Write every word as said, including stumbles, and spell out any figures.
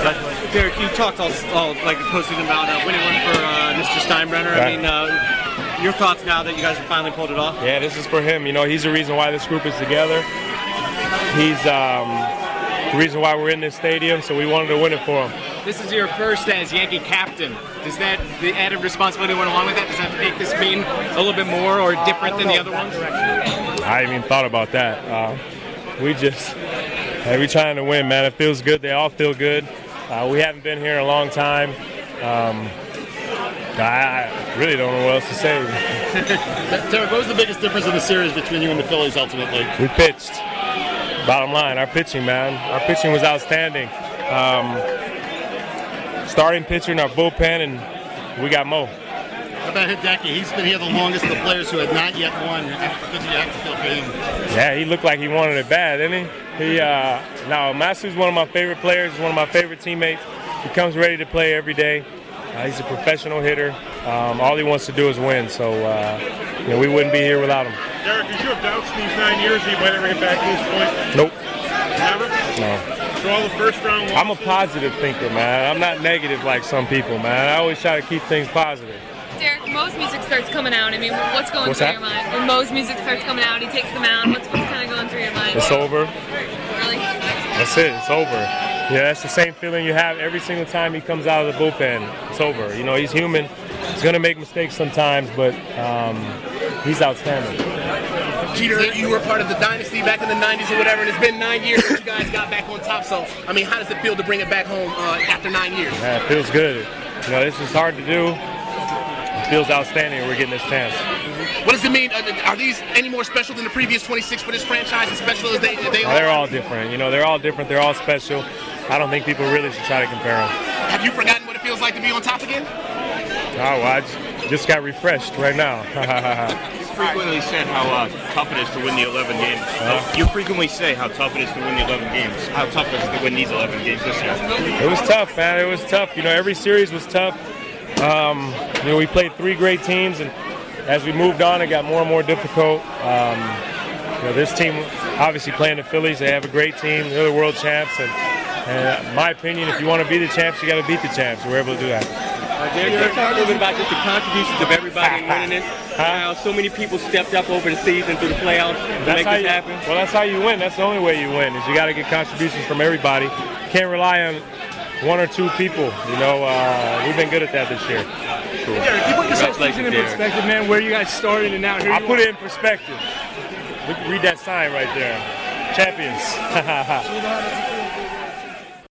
Congratulations. Derek, you talked all, all like the postseason about uh, winning one for uh, Mister Steinbrenner. Right. I mean, uh, your thoughts now that you guys have finally pulled it off? Yeah, this is for him. You know, he's the reason why this group is together. He's um, the reason why we're in this stadium, so we wanted to win it for him. This is your first as Yankee captain. Does that, the added responsibility went along with that? Does that make this mean a little bit more or different than the other ones? I haven't even thought about that. Uh, we just, hey, we're trying to win, man. It feels good. They all feel good. Uh, we haven't been here in a long time. Um, I, I really don't know what else to say. Derek, what was the biggest difference in the series between you and the Phillies ultimately? We pitched. Bottom line, our pitching, man. Our pitching was outstanding. Um, starting pitcher in our bullpen, and we got Mo. How about Hideki? He's been here the longest of the players who had not yet won. How good do you have to feel for him? Yeah, he looked like he wanted it bad, didn't he? He uh, now, Masu's one of my favorite players. He's one of my favorite teammates. He comes ready to play every day. Uh, he's a professional hitter. Um, all he wants to do is win, so uh, you know, we wouldn't be here without him. Derek, did you have doubts in these nine years that you might ever get back to this point? Nope. Never? No. So all the first round losses? I'm a positive thinker, man. I'm not negative like some people, man. I always try to keep things positive. Derek, Mo's music starts coming out. I mean, what's going What's through that? your mind? When Mo's music starts coming out, he takes the mound. What's, what's kind of going through your mind? It's over. Really? That's it. It's over. Yeah, that's the same feeling you have every single time he comes out of the bullpen. It's over. You know, he's human. He's going to make mistakes sometimes, but um, he's outstanding. Jeter, you were part of the dynasty back in the nineties or whatever, and it's been nine years since you guys got back on top. So, I mean, how does it feel to bring it back home uh, after nine years? Yeah, it feels good. You know, this is hard to do. It feels outstanding. We're getting this chance. What does it mean? Are these any more special than the previous twenty-six for this franchise, as special as they, they are? They're all different. You know, they're all different. They're all special. I don't think people really should try to compare them. Have you forgotten what it feels like to be on top again? Oh, well, I just got refreshed right now. You frequently said how uh, tough it is to win the eleven games. Uh, you frequently say how tough it is to win the eleven games. How tough is it to win these eleven games this year? It was tough, man. It was tough. You know, every series was tough. Um, you know, we played three great teams, and as we moved on, it got more and more difficult. Um, you know, this team, obviously playing the Phillies, they have a great team. They're the world champs, and, and in my opinion, if you want to be the champs, you got to beat the champs. We're able to do that. Uh, Derek, can you talk a little bit about just the contributions of everybody in winning this? How so many people stepped up over the season through the playoffs to That's make how this you, happen? Well, that's how you win. That's the only way you win, is you got to get contributions from everybody. Can't rely on one or two people. You know, uh, we've been good at that this year. Cool. Derek, you put this whole season in perspective, man, where you guys started and now here I you put are. it in perspective. Read that sign right there. Champions.